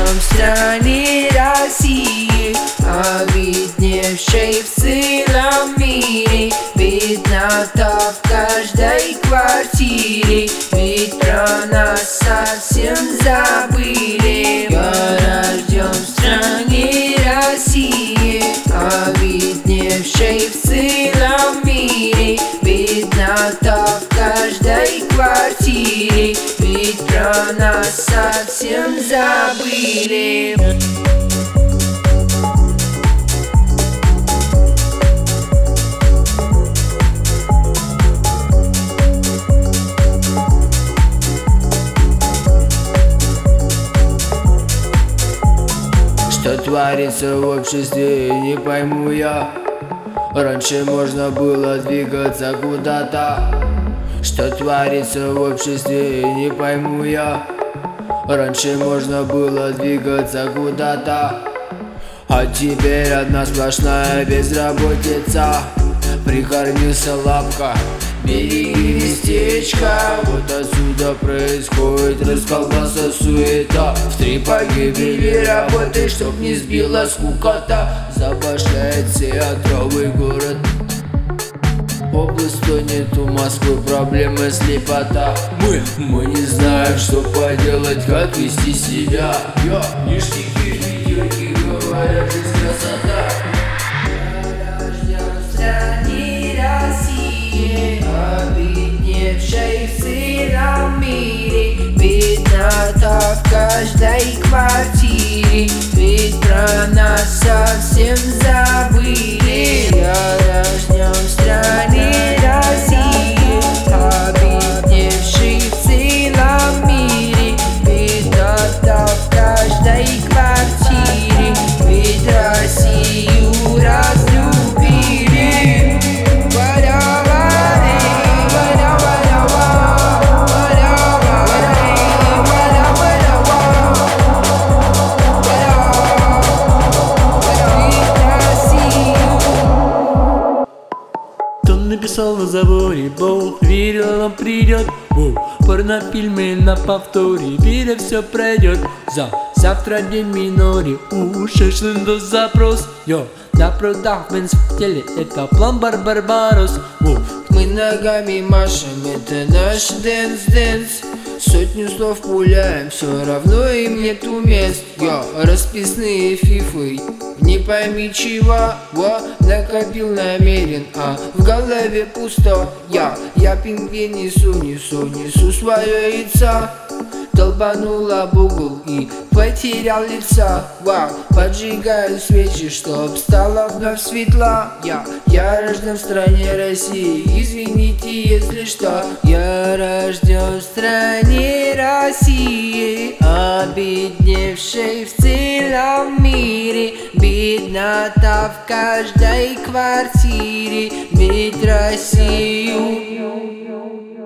в стране России, обедневшей в целом мире. Беднота в каждой квартире, ведь про нас совсем забыли. Я рожден в стране России, обедневшей в целом мире. Беднота в каждой квартире, ведь про нас совсем забыли. Что творится в обществе, не пойму я. Раньше можно было двигаться куда-то. Что творится в обществе, не пойму я. Раньше можно было двигаться куда-то, а теперь одна сплошная безработица. Прикормился лапка, бери местечко. Вот отсюда происходит расколбаса, суета. В 3 погибели работай, чтоб не сбила скукота. Забашляет театровый город, область тонет, у Москвы проблемы слепота. Мы не знаем, что поделать, как вести себя. Ништяки, ведерки, говорят, жизнь красота. Я рожден в стране России, обедневшей в целом мире. Беднота в каждой квартире, ведь про нас совсем забыли. Я рожден в стране России, обедневшей в целом мире. Беднота в каждой квартире, ведь Россию разлюбили. Написал на заборе: Бог верил, он придет. Порнофильмы на повторе, веря, все пройдет. Завтра день минори, ушедший до запрос. На прудах Бенз в теле, это план Барбарос. Мы ногами машем, это наш дэнс-дэнс. Сотню слов пуляем, все равно им нету мест. Расписные фифы, не пойми чего. Накопил намерен, а в голове пусто. Я пингвин несу свое яйцо. Долбанул об угол и потерял лица. Поджигаю свечи, чтоб стало вновь светло. Я рожден в стране России, извините, если что. Я рожден в стране России, обедневшей в целом мире. Беднота в каждой квартире, ведь Россию